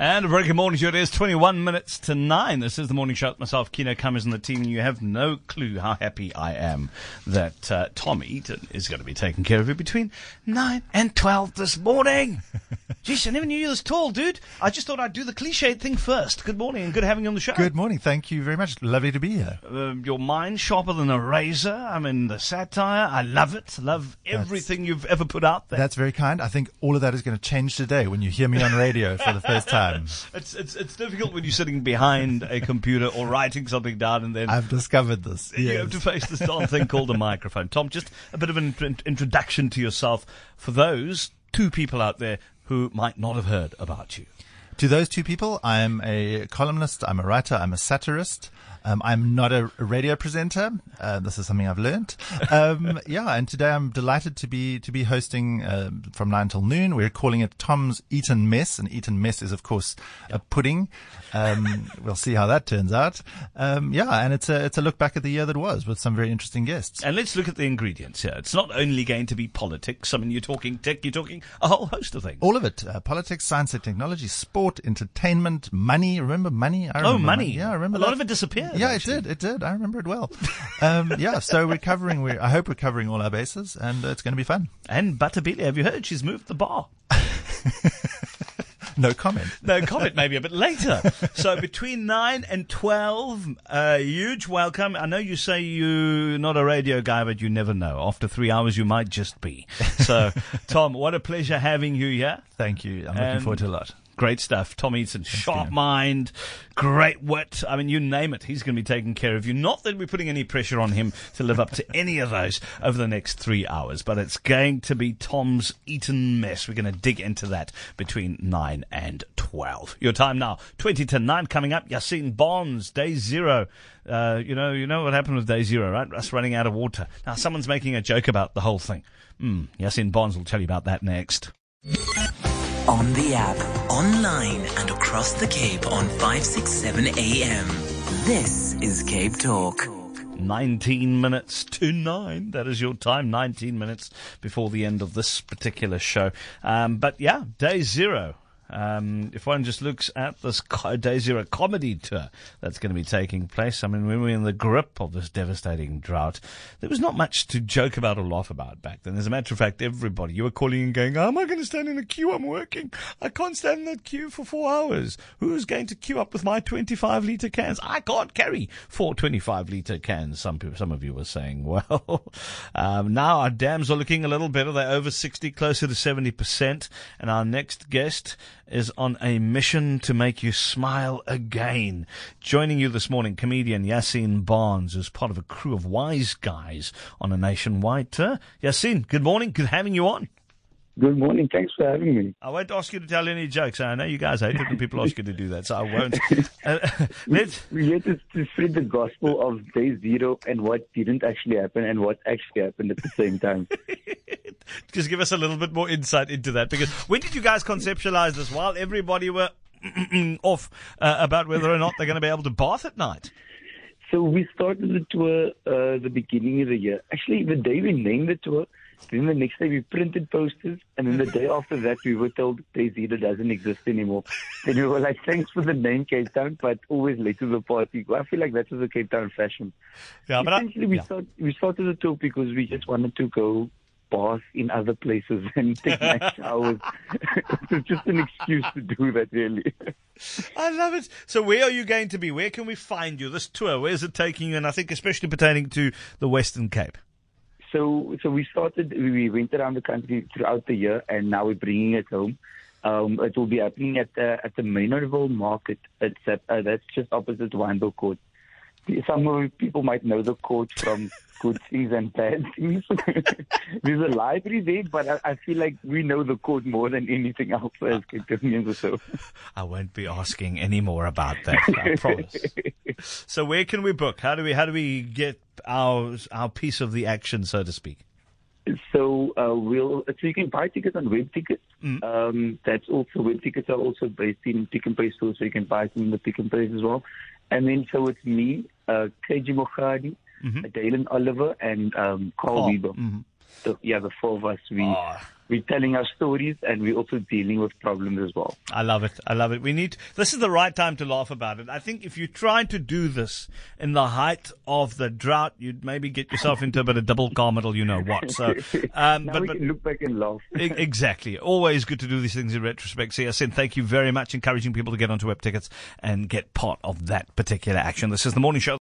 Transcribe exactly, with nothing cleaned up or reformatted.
And a very good morning to you. It is twenty-one minutes to nine. This is the morning show with myself, Keno Cummins, and the team. And you have no clue how happy I am that uh, Tom Eaton is going to be taking care of you between nine and twelve this morning. Jeez, I never knew you this tall, dude. I just thought I'd do the cliche thing first. Good morning and good having you on the show. Good morning. Thank you very much. Lovely to be here. Uh, your mind sharper than a razor. I mean, the satire. I love it. Love everything that's, you've ever put out there. That's very kind. I think all of that is going to change today when you hear me on radio for the first time. It's, it's, it's difficult when you're sitting behind a computer or writing something down and then... I've discovered this. You yes. have to face this darn thing called a microphone. Tom, just a bit of an int- introduction to yourself for those two people out there who might not have heard about you. To those two people, I'm a columnist, I'm a writer, I'm a satirist. Um, I'm not a radio presenter. Uh, this is something I've learned. Um, yeah, and today I'm delighted to be to be hosting uh, from nine till noon. We're calling it Tom's Eaton Mess, and Eaton Mess is, of course, a pudding. Um, we'll see how that turns out. Um, yeah, and it's a it's a look back at the year that was with some very interesting guests. And let's look at the ingredients here. It's not only going to be politics. I mean, you're talking tech, you're talking a whole host of things. All of it: uh, politics, science and technology, sport, entertainment, money. Remember money? I remember oh, money. money. Yeah, I remember. A that. lot of it disappeared. Yeah, actually. it did. It did. I remember it well. Um, yeah, so we're covering, we're, I hope we're covering all our bases, and uh, it's going to be fun. And Butterbilly, have you heard? She's moved the bar. No comment. No comment, maybe a bit later. So between nine and twelve, a uh, huge welcome. I know you say you're not a radio guy, but you never know. After three hours, you might just be. So, Tom, what a pleasure having you here. Thank you. I'm and looking forward to a lot. Great stuff. Tom Eaton, sharp mind, great wit. I mean, you name it. He's going to be taking care of you. Not that we're putting any pressure on him to live up to any of those over the next three hours, but it's going to be Tom's Eaton Mess. We're going to dig into that between nine and twelve. Your time now, twenty to nine. Coming up, Yassine Bonds, day zero. Uh, you know, you know what happened with day zero, right? Us running out of water. Now, someone's making a joke about the whole thing. Mm, Yassine Bonds will tell you about that next. On the app, online and across the Cape on five sixty-seven A M. This is Cape Talk. nineteen minutes to nine. That is your time. nineteen minutes before the end of this particular show. Um, but yeah, day zero. Um, if one just looks at this Day Zero comedy tour that's going to be taking place, I mean, when we're in the grip of this devastating drought, there was not much to joke about or laugh about back then. As a matter of fact, everybody, you were calling and going, how am I going to stand in a queue? I'm working. I can't stand in that queue for four hours. Who's going to queue up with my twenty-five litre cans? I can't carry four twenty-five litre cans. Some people, some of you were saying, well, um, now our dams are looking a little better. They're over sixty, closer to seventy percent. And our next guest is on a mission to make you smile again. Joining you this morning, comedian Yassine Bonds is part of a crew of wise guys on a nationwide tour. Yassine, good morning. Good having you on. Good morning. Thanks for having me. I won't ask you to tell any jokes. I know you guys hate it when people ask you to do that, so I won't. Uh, let's... We're here to, to spread the gospel of day zero and what didn't actually happen and what actually happened at the same time. Just give us a little bit more insight into that, because when did you guys conceptualize this? While everybody were off uh, about whether or not they're going to be able to bath at night? So we started the tour uh, the beginning of the year. Actually, the day we named the tour, then the next day we printed posters, and then the day after that we were told Day Zero doesn't exist anymore. Then we were like, thanks for the name Cape Town, but always late to the party. I feel like that was a Cape Town fashion. Yeah, but Essentially, I, we, yeah. start, we started the tour because we just wanted to go bath in other places and take night showers. It was just an excuse to do that, really. I love it. So where are you going to be? Where can we find you? This tour, where's it taking you? And I think especially pertaining to the Western Cape. So, so we started, we went around the country throughout the year, and now we're bringing it home. Um, it will be happening at the, at the Maynardville Market. It's at, uh, that's just opposite Wynberg Court. Some people might know the court from good things and bad things. There's a library there, but I, I feel like we know the court more than anything else as Cape Townians or so. I won't be asking any more about that, I promise. So where can we book? How do we how do we get our our piece of the action, so to speak? So uh, we'll so you can buy tickets on web tickets. Mm. Um, that's also web tickets are also based in Pick n Pay stores, so you can buy some in the Pick n Pay as well. And then so it's me, uh, K G Mogadi, mm-hmm. Dalen Oliver, and um, Carl oh, Weber. Mm-hmm. the yeah, the four of us, we Oh. we're telling our stories and we're also dealing with problems as well. I love it. I love it. We need, this is the right time to laugh about it. I think if you try to do this in the height of the drought, you'd maybe get yourself into a bit of double carmetal, you know what. So, um, Now but, we but can look back and laugh. e- exactly. Always good to do these things in retrospect. So, Yasin, thank you very much, encouraging people to get onto Web Tickets and get part of that particular action. This is the morning show.